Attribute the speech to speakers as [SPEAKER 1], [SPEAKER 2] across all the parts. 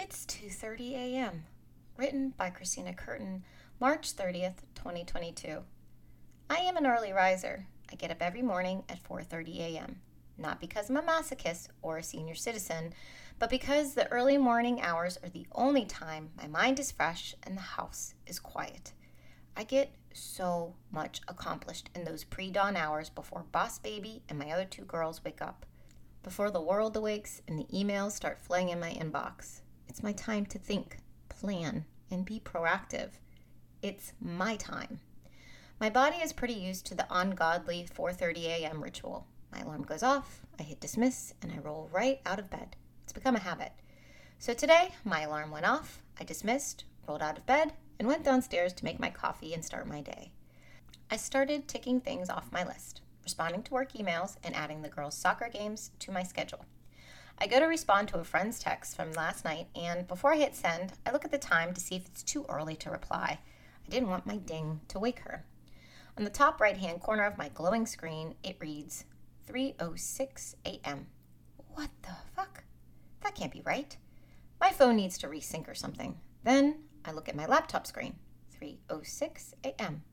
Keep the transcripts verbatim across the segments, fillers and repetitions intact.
[SPEAKER 1] It's two thirty a.m. Written by Christina Curtin, March thirtieth, twenty twenty-two. I am an early riser. I get up every morning at four thirty a.m. Not because I'm a masochist or a senior citizen, but because the early morning hours are the only time my mind is fresh and the house is quiet. I get so much accomplished in those pre-dawn hours before Boss Baby and my other two girls wake up. Before the world awakes and the emails start flooding in my inbox. It's my time to think, plan, and be proactive. It's my time. My body is pretty used to the ungodly four thirty a.m. ritual. My alarm goes off, I hit dismiss, and I roll right out of bed. It's become a habit. So today, my alarm went off, I dismissed, rolled out of bed, and went downstairs to make my coffee and start my day. I started ticking things off my list, responding to work emails, and adding the girls' soccer games to my schedule. I go to respond to a friend's text from last night, and before I hit send, I look at the time to see if it's too early to reply. I didn't want my ding to wake her. On the top right-hand corner of my glowing screen, it reads, three oh six a.m. What the fuck? That can't be right. My phone needs to resync or something. Then I look at my laptop screen, three oh six a.m.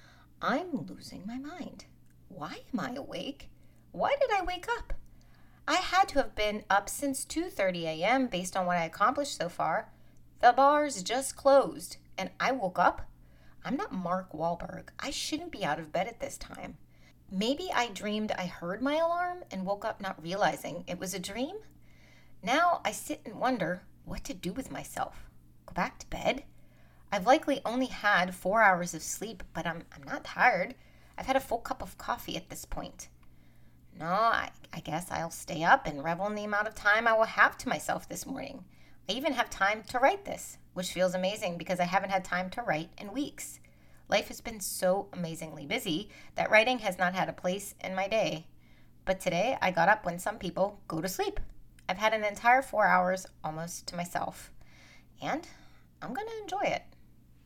[SPEAKER 1] I'm losing my mind. Why am I awake? Why did I wake up? I had to have been up since two thirty a.m. based on what I accomplished so far. The bars just closed, and I woke up? I'm not Mark Wahlberg. I shouldn't be out of bed at this time. Maybe I dreamed I heard my alarm and woke up not realizing it was a dream? Now I sit and wonder what to do with myself. Go back to bed? I've likely only had four hours of sleep, but I'm, I'm not tired. I've had a full cup of coffee at this point. No, I, I guess I'll stay up and revel in the amount of time I will have to myself this morning. I even have time to write this, which feels amazing because I haven't had time to write in weeks. Life has been so amazingly busy that writing has not had a place in my day. But today I got up when some people go to sleep. I've had an entire four hours almost to myself. And I'm going to enjoy it.